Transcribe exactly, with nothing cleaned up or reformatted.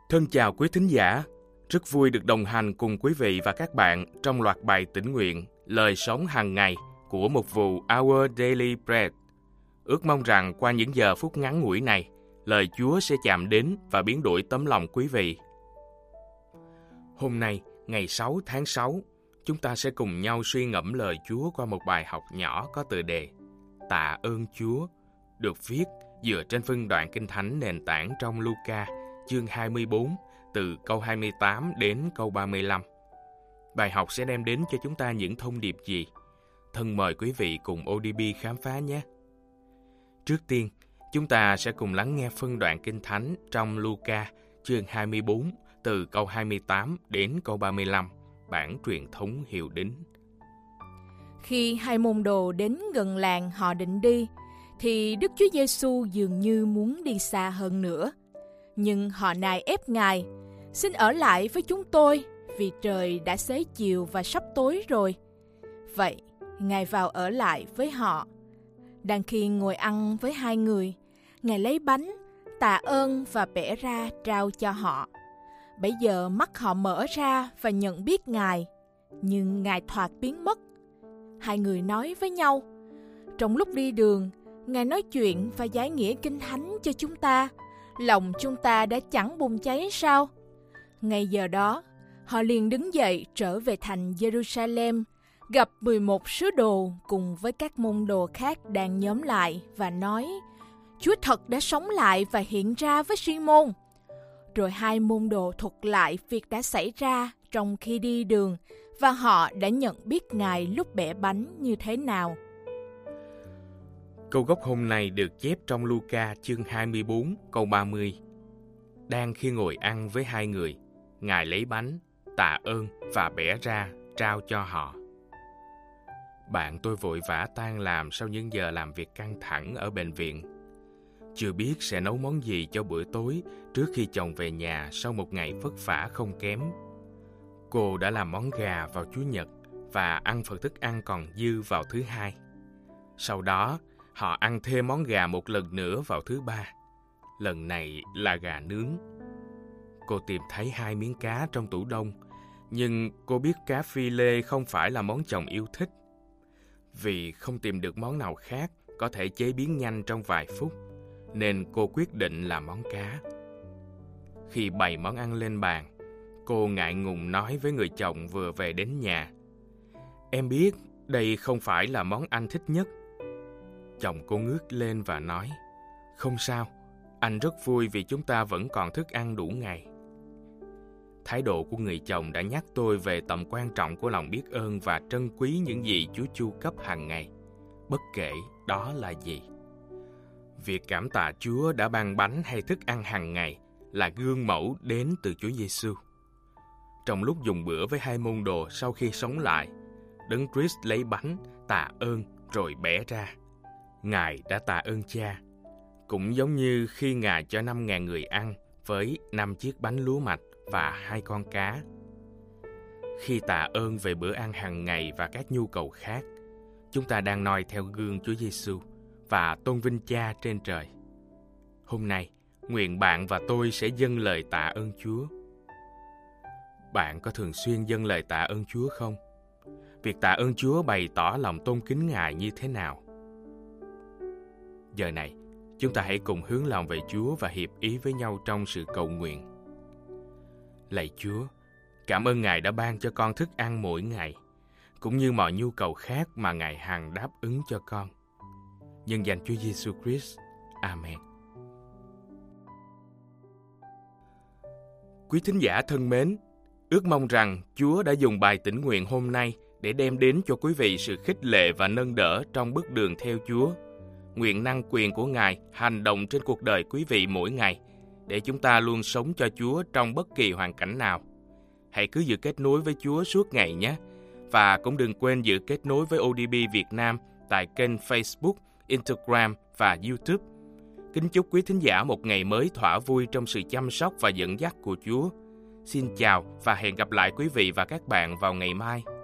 Thân chào quý thính giả, rất vui được đồng hành cùng quý vị và các bạn trong loạt bài tĩnh nguyện Lời sống hàng ngày của mục vụ Our Daily Bread. Ước mong rằng qua những giờ phút ngắn ngủi này, lời Chúa sẽ chạm đến và biến đổi tấm lòng quý vị. Hôm nay, ngày sáu tháng sáu, chúng ta sẽ cùng nhau suy ngẫm lời Chúa qua một bài học nhỏ có tựa đề Tạ ơn Chúa, được viết dựa trên phân đoạn Kinh Thánh nền tảng trong Luca, chương hai mươi bốn, từ câu hai mươi tám đến câu ba mươi lăm. Bài học sẽ đem đến cho chúng ta những thông điệp gì? Thân mời quý vị cùng ô đê bê khám phá nhé! Trước tiên, chúng ta sẽ cùng lắng nghe phân đoạn Kinh Thánh trong Luca, chương hai mươi bốn, từ câu hai mươi tám đến câu ba mươi lăm, bản truyền thống Hiệu Đính. Khi hai môn đồ đến gần làng họ định đi, thì Đức Chúa Giêsu dường như muốn đi xa hơn nữa. Nhưng họ nài ép Ngài, xin ở lại với chúng tôi, vì trời đã xế chiều và sắp tối rồi. Vậy, Ngài vào ở lại với họ. Đang khi ngồi ăn với hai người, Ngài lấy bánh, tạ ơn và bẻ ra trao cho họ. Bấy giờ mắt họ mở ra và nhận biết Ngài, nhưng Ngài thoạt biến mất. Hai người nói với nhau, trong lúc đi đường, Ngài nói chuyện và giải nghĩa Kinh Thánh cho chúng ta. Lòng chúng ta đã chẳng bùng cháy sao? Ngay giờ đó, họ liền đứng dậy trở về thành Jerusalem, gặp mười một sứ đồ cùng với các môn đồ khác đang nhóm lại và nói, Chúa thật đã sống lại và hiện ra với Si-môn. Rồi hai môn đồ thuật lại việc đã xảy ra trong khi đi đường và họ đã nhận biết Ngài lúc bẻ bánh như thế nào. Câu gốc hôm nay được chép trong Luca chương hai mươi bốn câu ba mươi. Đang khi ngồi ăn với hai người, Ngài lấy bánh, tạ ơn và bẻ ra trao cho họ. Bạn tôi vội vã tan làm sau những giờ làm việc căng thẳng ở bệnh viện. Chưa biết sẽ nấu món gì cho bữa tối trước khi chồng về nhà sau một ngày vất vả không kém. Cô đã làm món gà vào Chủ nhật và ăn phần thức ăn còn dư vào thứ hai. Sau đó, họ ăn thêm món gà một lần nữa vào thứ ba. Lần này là gà nướng. Cô tìm thấy hai miếng cá trong tủ đông, nhưng cô biết cá phi lê không phải là món chồng yêu thích. Vì không tìm được món nào khác có thể chế biến nhanh trong vài phút, nên cô quyết định làm món cá. Khi bày món ăn lên bàn, cô ngại ngùng nói với người chồng vừa về đến nhà, Em biết đây không phải là món anh thích nhất. Chồng cô ngước lên và nói, Không sao, anh rất vui vì chúng ta vẫn còn thức ăn đủ ngày. Thái độ của người chồng đã nhắc tôi về tầm quan trọng của lòng biết ơn và trân quý những gì Chúa chu cấp hàng ngày, bất kể đó là gì. Việc cảm tạ Chúa đã ban bánh hay thức ăn hàng ngày là gương mẫu đến từ Chúa Giêsu. Trong lúc dùng bữa với hai môn đồ sau khi sống lại, Đấng Christ lấy bánh, tạ ơn rồi bẻ ra. Ngài đã tạ ơn Cha, cũng giống như khi Ngài cho năm ngàn người ăn với năm chiếc bánh lúa mạch và hai con cá. Khi tạ ơn về bữa ăn hàng ngày và các nhu cầu khác, chúng ta đang noi theo gương Chúa Giêsu và tôn vinh Cha trên trời. Hôm nay, nguyện bạn và tôi sẽ dâng lời tạ ơn Chúa. Bạn có thường xuyên dâng lời tạ ơn Chúa không? Việc tạ ơn Chúa bày tỏ lòng tôn kính Ngài như thế nào? Giờ này, chúng ta hãy cùng hướng lòng về Chúa và hiệp ý với nhau trong sự cầu nguyện. Lạy Chúa, cảm ơn Ngài đã ban cho con thức ăn mỗi ngày, cũng như mọi nhu cầu khác mà Ngài hằng đáp ứng cho con. Nhân danh Chúa Giêsu Christ. Amen. Quý thính giả thân mến, ước mong rằng Chúa đã dùng bài tĩnh nguyện hôm nay để đem đến cho quý vị sự khích lệ và nâng đỡ trong bước đường theo Chúa. Nguyện năng quyền của Ngài hành động trên cuộc đời quý vị mỗi ngày, để chúng ta luôn sống cho Chúa trong bất kỳ hoàn cảnh nào. Hãy cứ giữ kết nối với Chúa suốt ngày nhé. Và cũng đừng quên giữ kết nối với ô đê bê Việt Nam tại kênh Facebook, Instagram và YouTube. Kính chúc quý thính giả một ngày mới thỏa vui trong sự chăm sóc và dẫn dắt của Chúa. Xin chào và hẹn gặp lại quý vị và các bạn vào ngày mai.